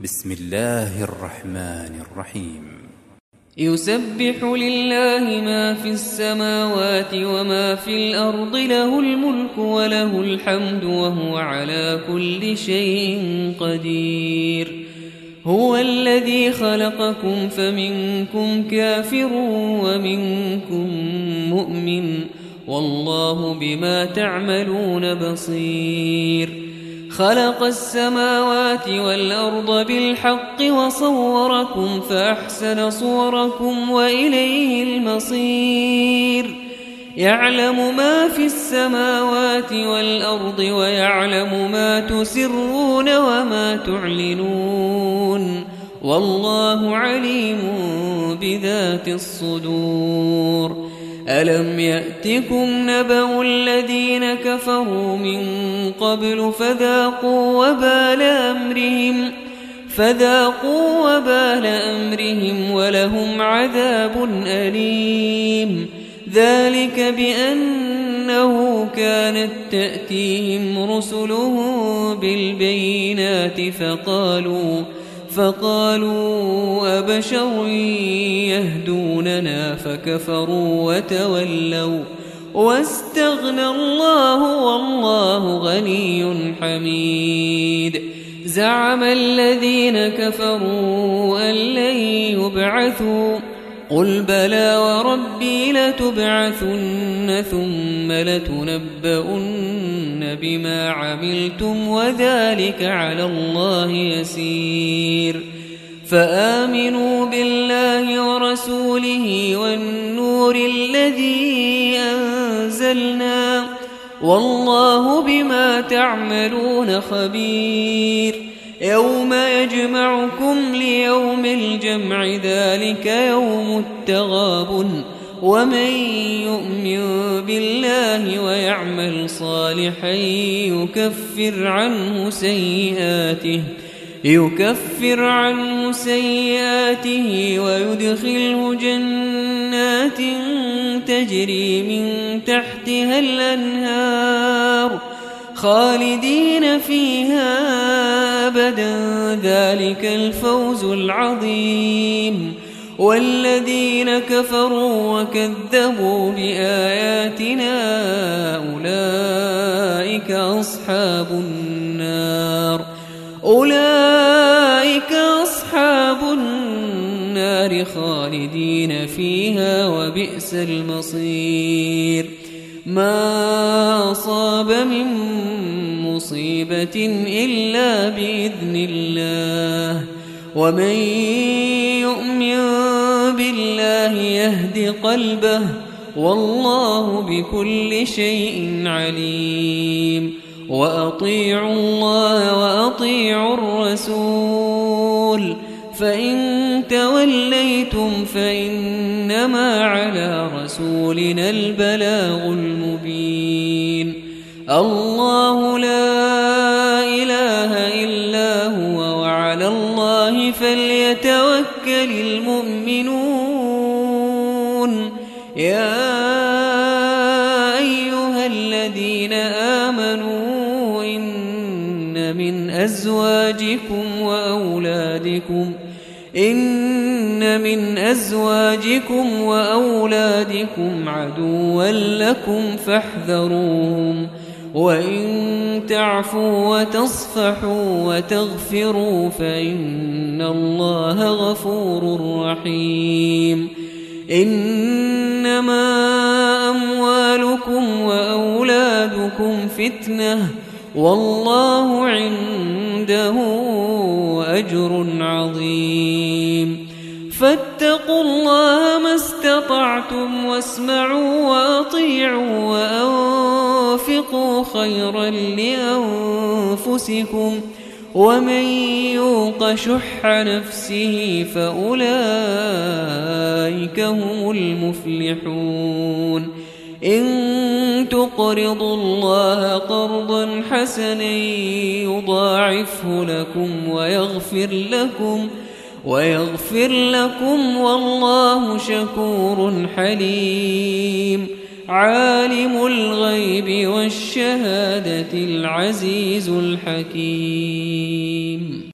بسم الله الرحمن الرحيم. يسبح لله ما في السماوات وما في الأرض، له الملك وله الحمد وهو على كل شيء قدير. هو الذي خلقكم فمنكم كافر ومنكم مؤمن، والله بما تعملون بصير. خلق السماوات والأرض بالحق وصوركم فأحسن صوركم وإليه المصير. يعلم ما في السماوات والأرض ويعلم ما تسرون وما تعلنون، والله عليم بذات الصدور. ألم يأتكم نبأ الذين كفروا من قبل فذاقوا وبال أمرهم ولهم عذاب أليم. ذلك بأنه كانت تأتيهم رسلهم بالبينات فقالوا أبشر يهدوننا فكفروا وتولوا واستغنى الله والله غني حميد. زعم الذين كفروا أن لن يبعثوا، قل بلى وربي لتبعثن ثم لتنبؤن بما عملتم وذلك على الله يسير. فآمنوا بالله ورسوله والنور الذي أنزلنا، والله بما تعملون خبير. يوم يجمعكم ليوم الجمع، ذلك يوم التغابن. ومن يؤمن بالله ويعمل صالحا يكفر عنه سيئاته ويدخله جنات تجري من تحتها الأنهار خالدين فيها أبدا، ذلك الفوز العظيم. والذين كفروا وكذبوا بآياتنا أولئك أصحاب النار خالدين فيها وبئس المصير. ما أصاب من مصيبة إلا بإذن الله، ومن يؤمن بالله يهد قلبه، والله بكل شيء عليم. وأطيعوا الله وأطيعوا الرسول، فإن توليتم فإنما على رسولنا البلاغ المبين. الله لا إله إلا هو، وعلى الله فليتوكل المؤمنون. يا أيها الذين آمنوا إن من أزواجكم وأولادكم عدوا لكم فاحذروهم، وإن تعفوا وتصفحوا وتغفروا فإن الله غفور رحيم. إنما أموالكم وأولادكم فتنة، والله عنده أجر عظيم. فاتقوا الله ما استطعتم، واسمعوا وأطيعوا وأنفقوا خيرا لأنفسكم، ومن يوق شح نفسه فأولئك هم المفلحون. إن تقرضوا الله قرضا حسنا يضاعفه لكم ويغفر لكم والله شكور حليم. عالم الغيب والشهادة العزيز الحكيم.